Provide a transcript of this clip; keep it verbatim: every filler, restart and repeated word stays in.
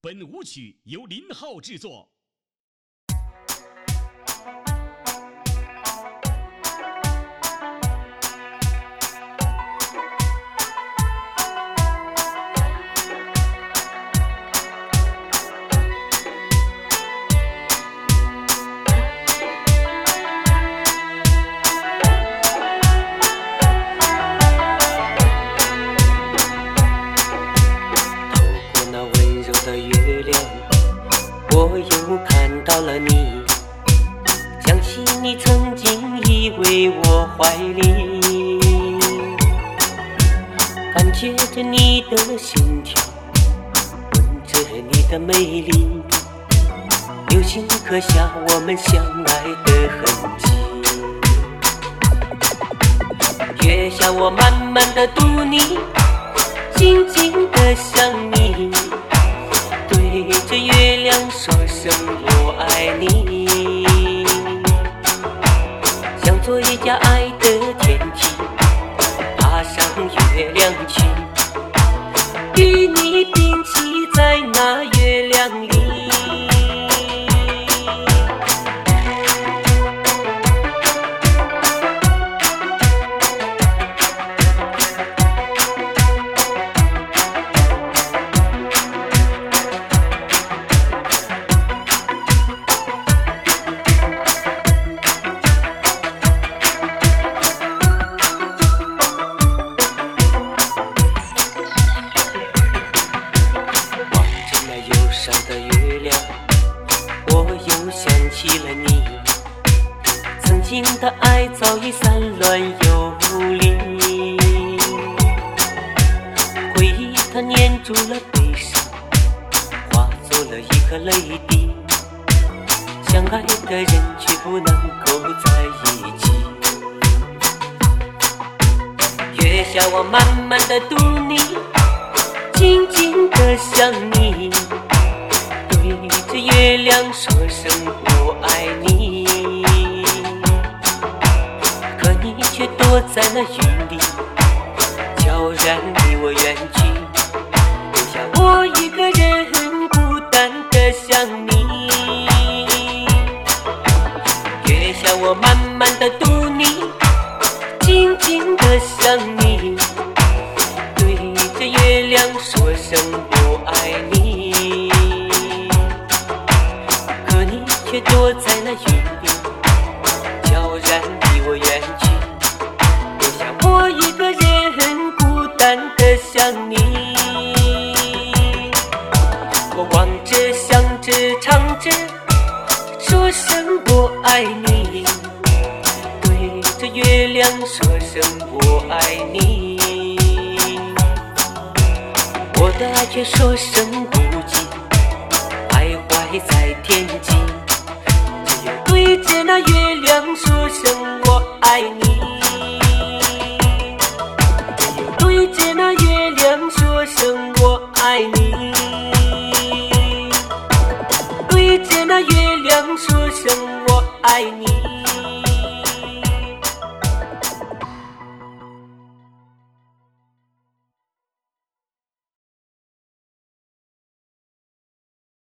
本舞曲由林浩制作。 我又看到了你，想起你曾经依偎我怀里，感觉着你的心跳，闻着你的美丽，留心刻下我们相爱的痕迹。月下我慢慢的读你，静静的想你，对着月亮说声我爱你，想做一架爱的天梯，爬上月亮去，与你并骑在那月亮里。上的月亮，我又想起了你，曾经的爱早已散乱游离，回忆它粘住了悲伤，化作了一颗泪滴，相爱的人却不能够在一起。月下我慢慢的读你，静静的想你，对着月亮说声我爱你，可你却躲在那云里，悄然离我远去，留下我一个人孤单的想你。月下我慢慢的读你，静静的想你，对着月亮说声我爱你，却躲在那云里，悄然离我远去，留下我一个人孤单的想你。我望着想着唱着说声我爱你，对着月亮说声我爱你，我的爱却说声不及，徘徊在天际，对着那月亮说声我爱你，对着那月亮说声我爱你，对着那月亮说声我爱你。